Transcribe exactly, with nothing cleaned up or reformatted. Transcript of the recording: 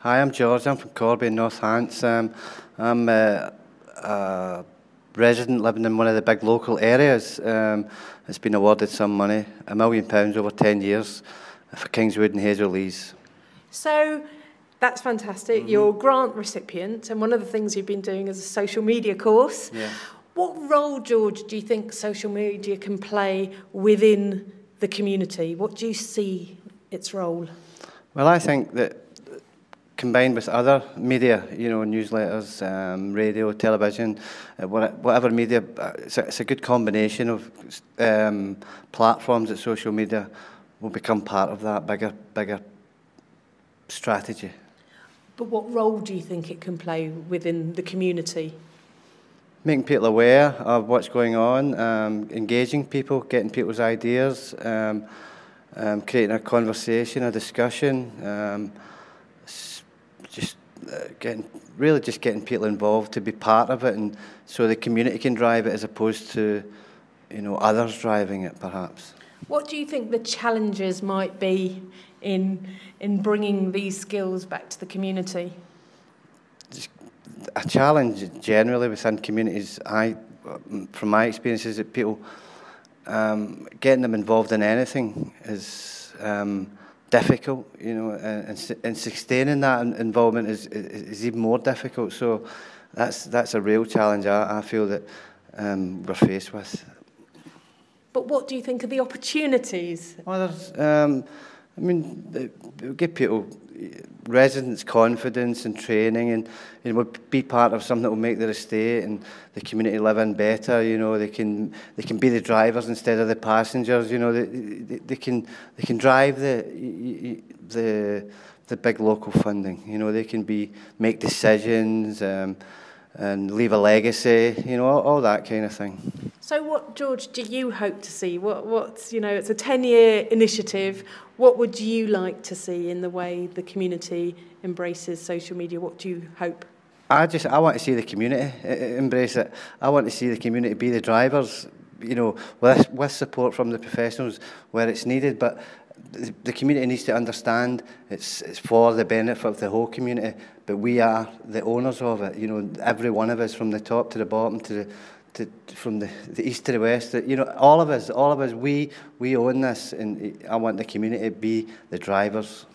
Hi, I'm George. I'm from Corby in North Hants. Um, I'm uh, a resident living in one of the big local areas. Um, it's been awarded some money, a million pounds over ten years for Kingswood and Hazel Lees. So that's fantastic. Mm-hmm. You're a grant recipient, and one of the things you've been doing is a social media course. Yeah. What role, George, do you think social media can play within the community? What do you see its role? Well, I think that combined with other media, you know, newsletters, um, radio, television, uh, whatever media, it's a, it's a good combination of um, platforms that social media will become part of that bigger, bigger strategy. But what role do you think it can play within the community? Making people aware of what's going on, um, engaging people, getting people's ideas, um, um, creating a conversation, a discussion, um, just uh, getting, really just getting people involved to be part of it, and so the community can drive it as opposed to, you know, others driving it, perhaps. What do you think the challenges might be in in bringing these skills back to the community? A challenge generally within communities, I, from my experience, is that people, um, getting them involved in anything is um, difficult, you know, and, and sustaining that involvement is, is, is even more difficult. So that's that's a real challenge I, I feel that um, we're faced with. But what do you think are the opportunities? Well, there's, um, I mean, it will give people, residents, confidence and training, and you know, be part of something that will make their estate and the community live in better. You know, they can they can be the drivers instead of the passengers. You know, they they, they can they can drive the the the big local funding. You know, they can be make decisions um, and leave a legacy. You know, all, all that kind of thing. So what, George, do you hope to see? What, what's, you know, it's a ten-year initiative. What would you like to see in the way the community embraces social media? What do you hope? I just, I want to see the community embrace it. I want to see the community be the drivers, you know, with, with support from the professionals where it's needed. But the, the community needs to understand it's, it's for the benefit of the whole community, but we are the owners of it. You know, every one of us, from the top to the bottom to the To, from the, the east to the west, you know, all of us, all of us, we we own this, and I want the community to be the drivers.